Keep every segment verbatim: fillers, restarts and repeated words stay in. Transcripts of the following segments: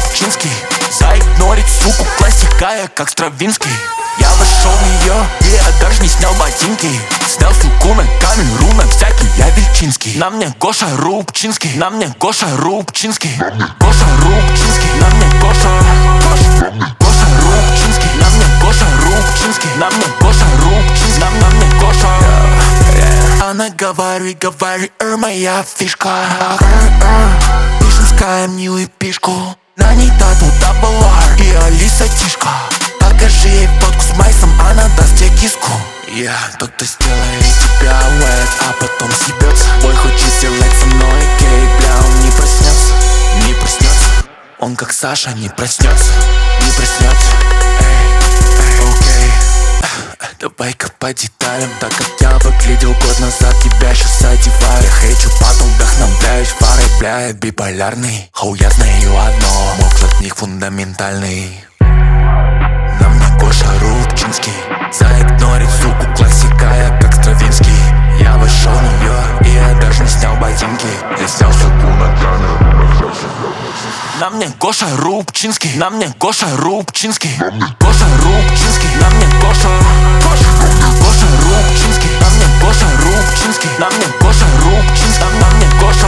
Рубчинский. Заигнорить суку, классика, я как Стравинский. Я вошел в нее, и я даже не снял ботинки. Снял суку на камеру, на всякий я Вельчинский. На мне Гоша Рубчинский, на мне Гоша Рубчинский. Гоша Рубчинский, на мне Гоша, Гоша, Гоша Рубчинский. На мне Гоша Рубчинский, на мне Гоша Рубчинский. На, на мне Гоша, yeah. Она говори, говори, эр, моя фишка. Пишем с Каем Нью и пишку. На ней тату дабл ар и Алиса Тишка. Покажи ей фотку с Майсом, она даст тебе киску. Я yeah, тот, кто сделает тебя wet, а потом съебется. Бой хочет сделать со мной гей, бля, он не проснется, не проснется. Он как Саша не проснется, не проснется. Эй, эй, окей. Давай-ка по деталям, так как я выглядел год назад, тебя сейчас одеваю. Я хейчу, потом вдохновляюсь фарой, бля, я биполярный. Хоу, я знаю одно, мой взгляд в них фундаментальный. На мне Гоша Рубчинский. Заигнорить суку, классика, я как Стравинский. Я вошел в нее, и я даже не снял ботинки. Я снял суку на камеру. На мне Гоша Рубчинский. На мне Гоша Рубчинский. Гоша Рубчинский. На мне Гоша, Гоша, Гоша Рубчинский. На мне Гоша Рубчинский. На мне Гоша Рубчинский. На мне Гоша,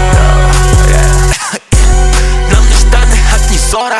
на мне штаны от Низора.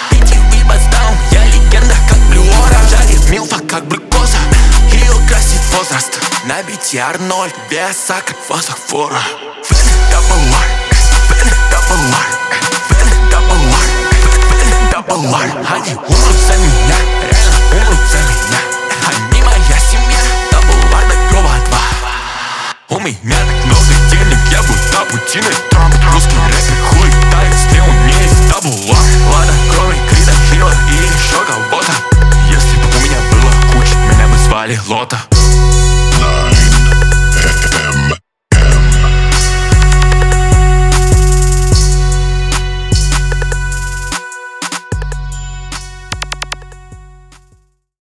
Я легенда, как Блюора. Жарит милфа, как глюкоза. Ее красит возраст. На бите Арнольд, веса, как фосфора. Вены дабл ар, вены дабл ар, вены дабл ар, вены дабл ар. Они умрут за меня, реально умрут за меня. Они моя семья, дабл ар до гроба два. У меня так много денег, я будто Путин и Трамп. Русский рэпер хуй тает, где у меня есть дабл ар. Ладно, кроме Крида, Хила и еще кого-то. Если бы у меня было куча, меня бы звали Лота.